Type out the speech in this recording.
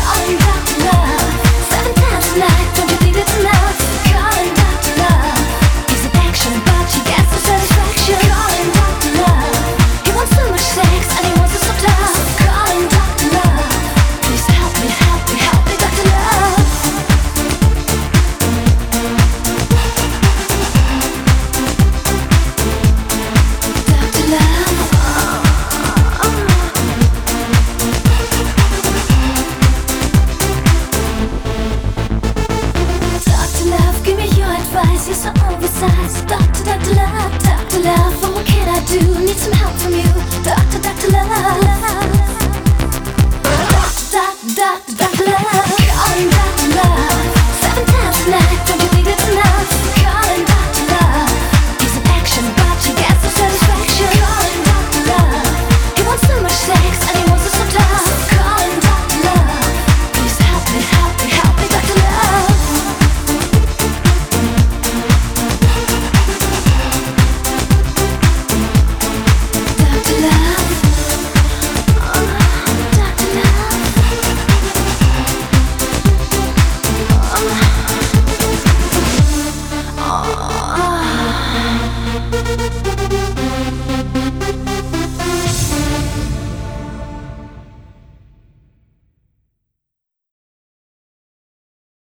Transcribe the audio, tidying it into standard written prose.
Calling Dr. Love, 7 times a night. Don't you think that's enough? Calling Dr. Love, he's an action, but he gets no satisfaction. Calling Dr. Love, he wants so much sex and he wants it so tough. Calling Dr. Love, please help me, help me, help me, Dr. Love. Dr. Love, Dr. Love, give me your advice. You're so oversized. Dr. Love, Dr. Love, what can I do? Need some help from you, Dr. Love. Dr. Love, calling